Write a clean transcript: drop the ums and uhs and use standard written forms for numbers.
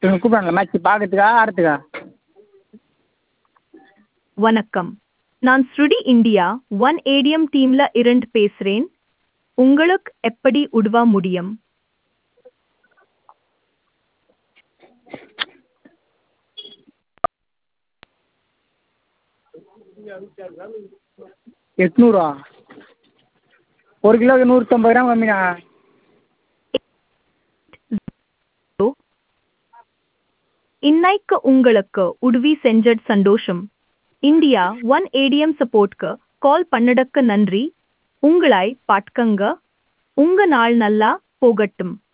இவங்க கூப்பிட்றாங்களா மேட்ச் பார்க்கறதுக்கா ஆடுறதுக்கா? வணக்கம், நான் ஸ்ருடி இந்தியா ஒன் ஏடிஎம் டீம்ல இருந்து பேசுறேன். உங்களுக்கு எப்படி உதவ முடியும்? எட்நூறா? ஒரு கிலோவுக்கு 150 கிராம் கம்மிண்ணா. இன்னைக்கு உங்களுக்கு உதவி செஞ்சது சந்தோஷம். இந்தியா ஒன் ஏடிஎம் சப்போர்ட்க்கு கால் பண்ணதுக்கு நன்றி. உங்களை பார்த்துக்கங்க. உங்க நாள் நல்லா போகட்டும்.